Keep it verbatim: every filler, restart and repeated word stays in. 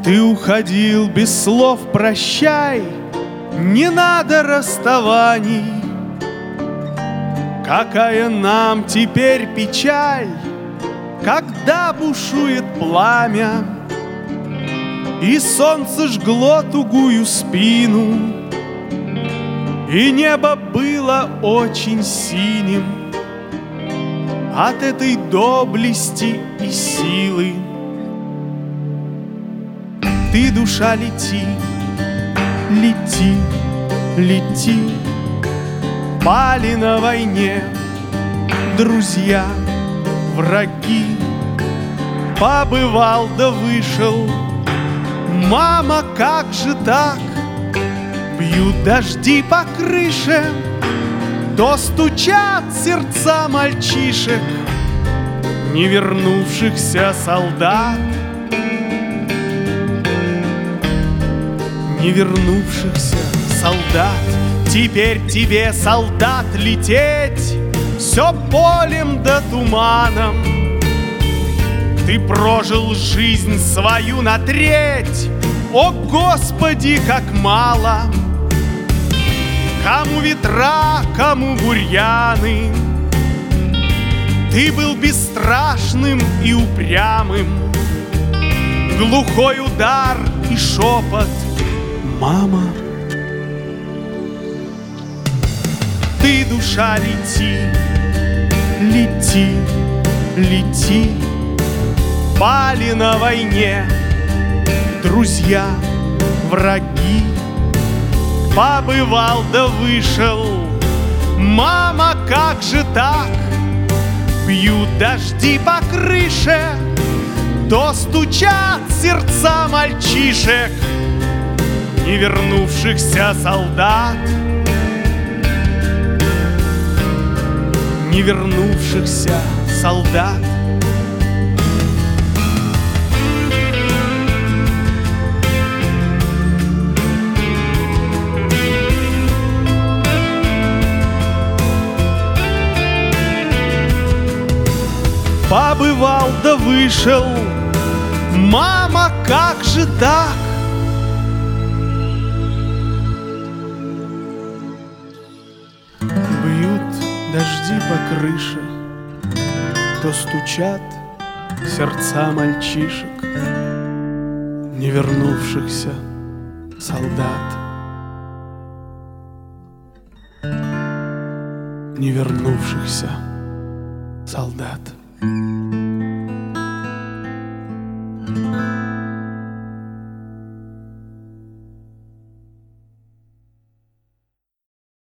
Ты уходил без слов «прощай», не надо расставаний. Какая нам теперь печаль, когда бушует пламя, и солнце жгло тугую спину, и небо было очень синим от этой доблести и силы. Ты, душа, лети, лети, лети. Пали на войне друзья, враги. Побывал да вышел. Мама, как же так? Бьют дожди по крыше, то стучат сердца мальчишек, не вернувшихся солдат, не вернувшихся солдат. Теперь тебе, солдат, лететь все полем да туманом. Ты прожил жизнь свою на треть, о, Господи, как мало! Кому ветра, кому бурьяны. Ты был бесстрашным и упрямым. Глухой удар и шепот: мама. Ты, душа, лети, лети, лети. Пали на войне друзья, враги. Побывал да вышел. Мама, как же так? Бьют дожди по крыше, то стучат сердца мальчишек, не вернувшихся солдат, не вернувшихся солдат. Побывал да вышел. Мама, как же так? Бьют дожди по крыше, то стучат сердца мальчишек, не вернувшихся солдат, не вернувшихся солдат.